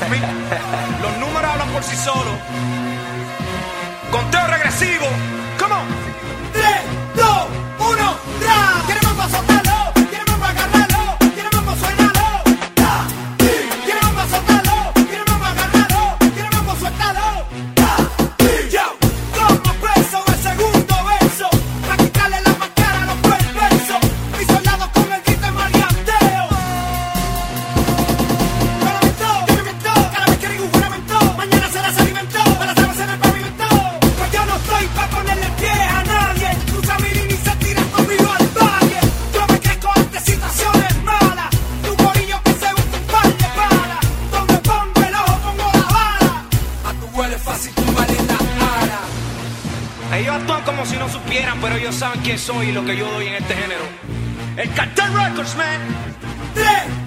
mami. Los números hablan por sí solos. Conteo regresivo. Come on. 3, 2, 1, ¡ra! ¿Quieres más para soltarlo? ¿Quieres más para agarrarlo? ¿Quieres más para suéltalo? ¿Quieres más para soltarlo? ¿Quieres más para agarrarlo? ¿Quieres más para suéltalo? Yo, como preso el segundo verso, para quitarle la máscara a los perversos. Mis soldados con el grito de maleanteo. Juramento, cada vez que digo un juramento, mañana será se alimentó, para saberse en el pavimento. Pues yo no estoy para ponerle pie a nadie. Cruza mi línea y se tira conmigo al valle. Yo me crezco ante situaciones malas. Tu gorillo que se busca un par de balas. Donde pongo el ojo pongo la bala. A tu huele fácil tu maleta ara. Ellos actúan como si no supieran, pero ellos saben quién soy y lo que yo doy en este género. El Cartel Records, man. 3,